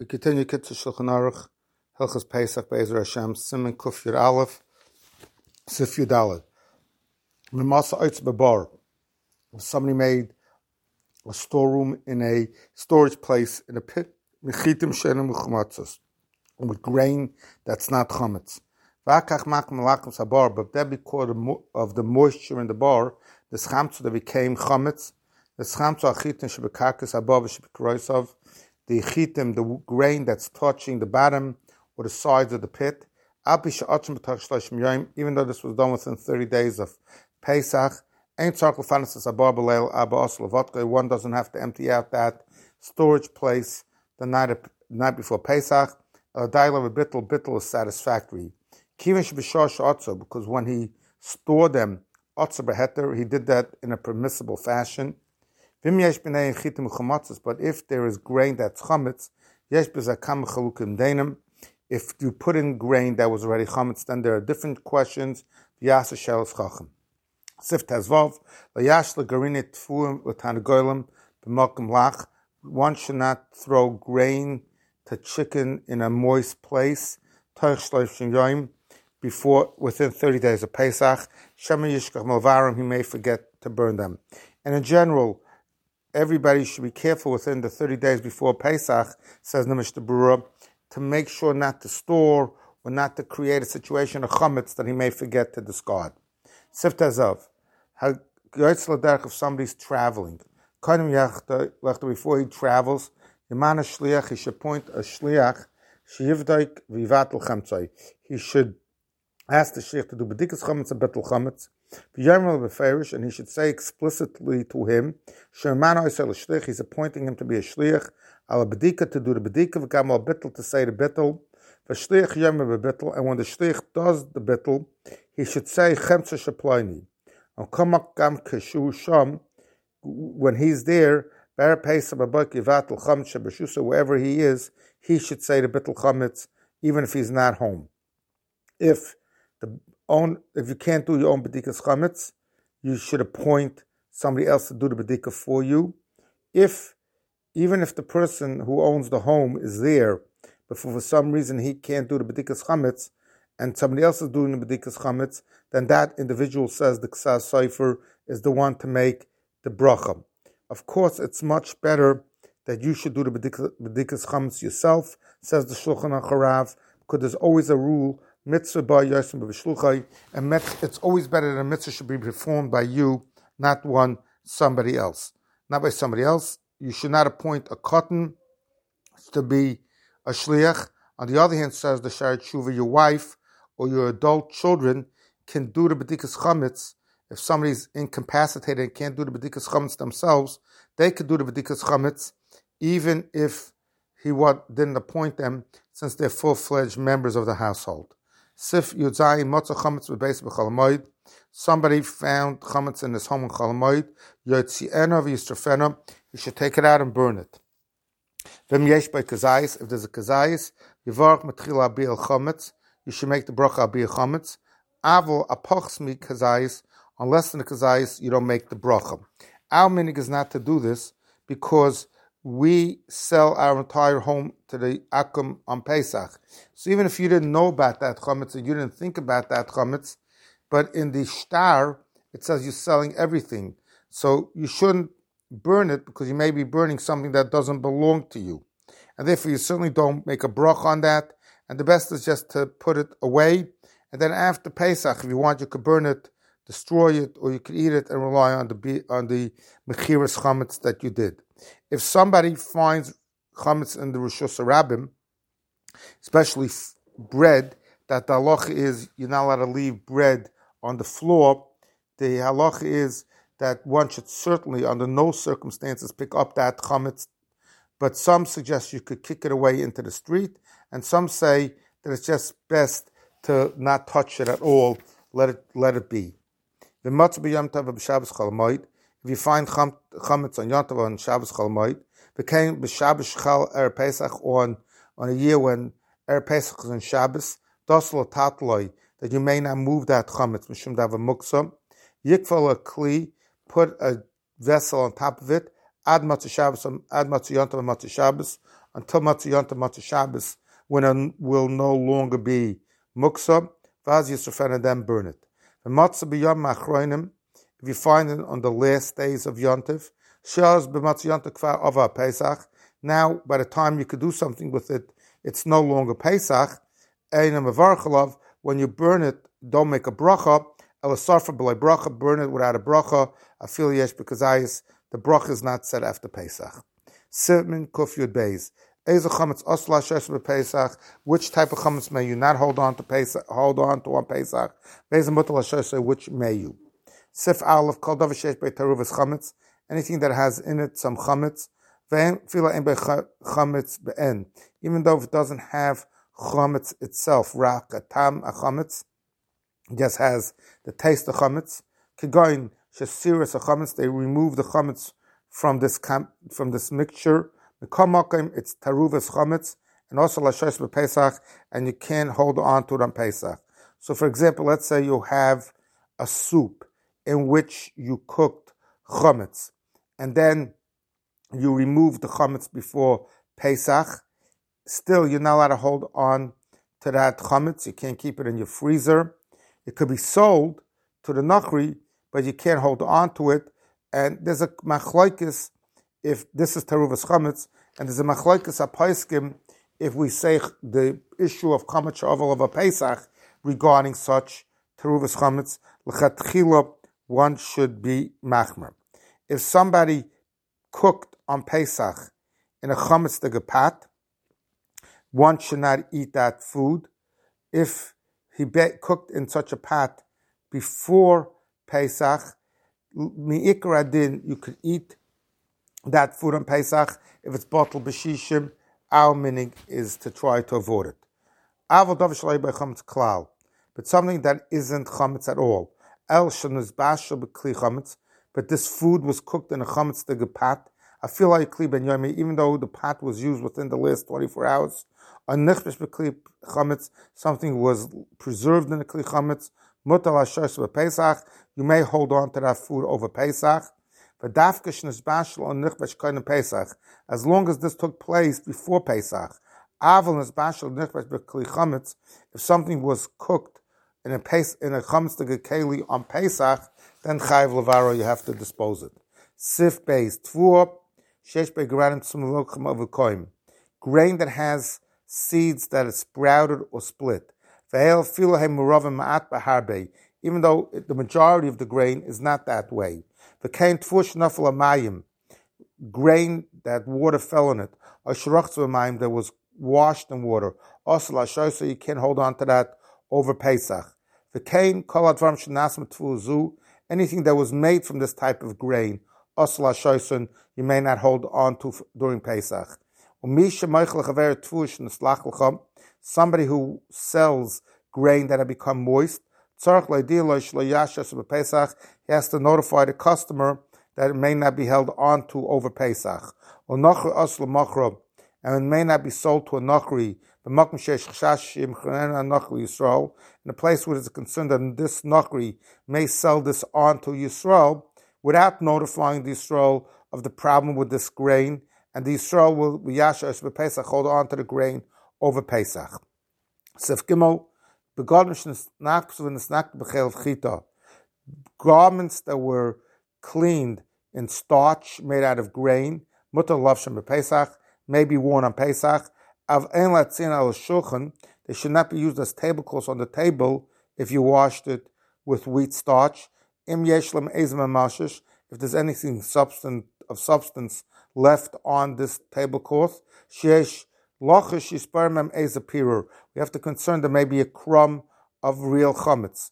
We continue Kitzur Shulchan Aruch, Hilchos Pesach Be'ezer Hashem, Siman Kuf Yud Aleph, Sif Yud Daled. Mimasa Eitz Bebar. Somebody made a storeroom in a storage place in a pit, Mechitim Shenem U'Chumatzos, with grain that's not chametz. V'akach makom lakum sabar, but that because of the moisture in the bar, the schamtzu that became chametz, the schamtzu achitim shebekakas above shebekroisav, the chitim, the grain that's touching the bottom or the sides of the pit, even though this was done within 30 days of Pesach, one doesn't have to empty out that storage place the night before Pesach. A dial of a bittel is satisfactory. Because when he stored them, he did that in a permissible fashion. But if there is grain that's chametz, if you put in grain that was already chametz, then there are different questions. One should not throw grain to chicken in a moist place before within 30 days of Pesach. He may forget to burn them. And in general, everybody should be careful within the 30 days before Pesach, says the Mishnah Berurah, to make sure not to store or not to create a situation of chametz that he may forget to discard. Sif Tazav, if somebody's traveling, before he travels, he should point a shliach, he should ask the shliach to do bedikas chametz and betel chametz, and he should say explicitly to him, he's appointing him to be a shliach, al bedika to do the bedika, v'gam bittel to say the bittel, and when the shliach does the bittel, he should say chemtza shaploini. When he's there, wherever he is, he should say the bittel chametz, even if he's not home. If you can't do your own bedikas chametz, you should appoint somebody else to do the bedika for you. Even if the person who owns the home is there, but for some reason he can't do the bedikas chametz, and somebody else is doing the bedikas chametz, then that individual says the ksas sofer is the one to make the bracha. Of course, it's much better that you should do the bedikas chametz yourself, says the Shulchan Aruch, because there's always a rule, mitzvah by yosim b'shluchai, and it's always better that a mitzvah should be performed by you, not somebody else. Not by somebody else. You should not appoint a cotton to be a shliach. On the other hand, says the Sha'ar Tshuva, your wife or your adult children can do the bedikas chametz. If somebody's incapacitated and can't do the bedikas chametz themselves, they could do the bedikas chametz, even if he didn't appoint them, since they're full-fledged members of the household. Sif Yudzai Motza Chametz Bebeis B'Chalamoid. Somebody found chametz in his home in Chalamoid. Yotziena v'Yistrafena. He should take it out and burn it. V'im yesh by kazayis. If there's a kazayis, Yivarach Matchila Abi Chametz. You should make the bracha Abi Chametz. Avol apochs mi kazayis. Unless in the kazayis you don't make the bracha. Our minig is not to do this because we sell our entire home to the Akum on Pesach. So even if you didn't know about that chametz and you didn't think about that chametz, but in the shtar, it says you're selling everything. So you shouldn't burn it because you may be burning something that doesn't belong to you. And therefore you certainly don't make a brach on that. And the best is just to put it away. And then after Pesach, if you want, you could burn it, destroy it, or you could eat it and rely on the mechiras chametz that you did. If somebody finds chametz in the Rishus Rabbim, especially bread, that the halacha is you're not allowed to leave bread on the floor, the halacha is that one should certainly, under no circumstances, pick up that chametz. But some suggest you could kick it away into the street, and some say that it's just best to not touch it at all, let it be. If you find chametz on Yom Tov on Shabbos Chol Moed, became b'Shabbos Chal Er Pesach on a year when Er Pesach is on Shabbos, doslo tatloi, that you may not move that chametz mishum davar muksa. Yikfal a kli, put a vessel on top of it. Ad matzah Shabbos, ad matzah Yom Tov, matzah Shabbos, until Matzah Yontif, Matzah Shabbos, when it will no longer be muksa. Vaz Yisrofen, and then burn it. The Matzah B'Yom Achronim, if you find it on the last days of Yontif, Shaz B'Matzah Yontif Kvar Ava Pesach. Now, by the time you could do something with it, it's no longer Pesach. When you burn it, don't make a bracha. Elasarfa b'lay bracha, burn it without a bracha. Afil yesh because the bracha is not said after Pesach. Simin kuf yud beis. Eza chametz osla shesh b'Pesach. Which type of chametz may you not hold on to Pesach? Hold on to on Pesach. Eza mutal shesh, which may you? Sif aleph kol davar shesh b'taruvas chametz. Anything that has in it some chametz. Fila ein chametz be'en. Even though it doesn't have chametz itself, rak atam a chametz, just has the taste of chametz. Kigoin shesiris a chametz. They remove the chametz from this mixture. It's taruvas chametz, and also lashes b'Pesach, and you can't hold on to it on Pesach. So, for example, let's say you have a soup in which you cooked chametz, and then you remove the chametz before Pesach. Still, you're not allowed to hold on to that chametz. You can't keep it in your freezer. It could be sold to the nachri, but you can't hold on to it. And there's a machlokes if this is teruvas chametz, and there's a machlokes apaiskim if we say the issue of chametz sha'aval of a Pesach regarding such teruvas chametz. L'chatchila, one should be machmer. If somebody cooked on Pesach in a chametz pot, one should not eat that food. If he cooked in such a pot before Pesach, mi'ikar adin, you could eat that food on Pesach. If it's bottled b'shishim, our meaning is to try to avoid it. Aval davar shalei b'chametz klal, but something that isn't chametz at all. El shenuz bashel b'kli chametz, but this food was cooked in a chametz pot. I feel like kli ben yomi, even though the pot was used within the last 24 hours. A nichbesh b'kli chametz, something was preserved in the kli chametz. Mutal hashos b'Pesach, you may hold on to that food over Pesach. But dafkesh nizbashel on nichbesh koinen Pesach, as long as this took place before Pesach. Aval nizbashel nichbesh b'kli chametz, if something was cooked in a chametz keli on Pesach, then chayiv levaro, you have to dispose it. Sif beis tvuah shesh begranim tzumulochem avukoim, grain that has seeds that is sprouted or split. Ve'el filahem muravim ma'at b'harbe, even though the majority of the grain is not that way. V'kein tvuah shnafel amayim, grain that water fell in it. Or shirachz amayim that was washed in water. Also so you can't hold on to that over Pesach. V'kein kol advarim shenasem tvuah, anything that was made from this type of grain. Also you may not hold on to during Pesach. Somebody who sells grain that have become moist, he has to notify the customer that it may not be held on to over Pesach. And it may not be sold to a nachri, in a place where it's concerned that this nachri may sell this on to Yisrael without notifying the Yisrael of the problem with this grain, and the Yisrael will Pesach hold on to the grain over Pesach. Sef Gimel, garments that were cleaned in starch made out of grain, mutar lavshem b'Pesach, may be worn on Pesach. Av ein latzin al shulchan, they should not be used as tablecloths on the table if you washed it with wheat starch. Im yeshlem ezem mashish, if there's anything of substance left on this tablecloth, sheesh lochish yisparmem ezapirur, we have to concern there may be a crumb of real chametz.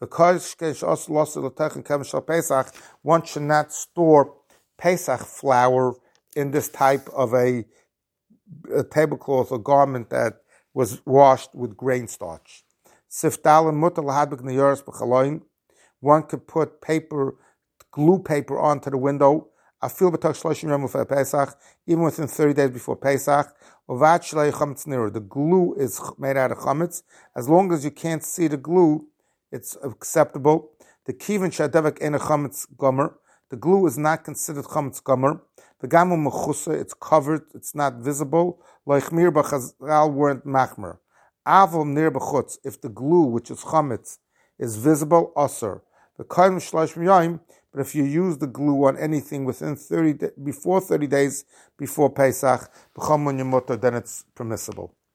One should not store Pesach flour in this type of a tablecloth or garment that was washed with grain starch. One could put glue paper onto the window, even within 30 days before Pesach. The glue is made out of chametz. As long as you can't see the glue, it's acceptable. The kivin shadavak ena chametz gomer. The glue is not considered chametz gomer. The gamu mechusa, it's covered, it's not visible. Like mir b'chazal weren't machmer. Aval nir b'chutz, if the glue, which is chametz, is visible, asur. The kaim shlosh miyayim, but if you use the glue on anything within before 30 days before Pesach, then it's permissible.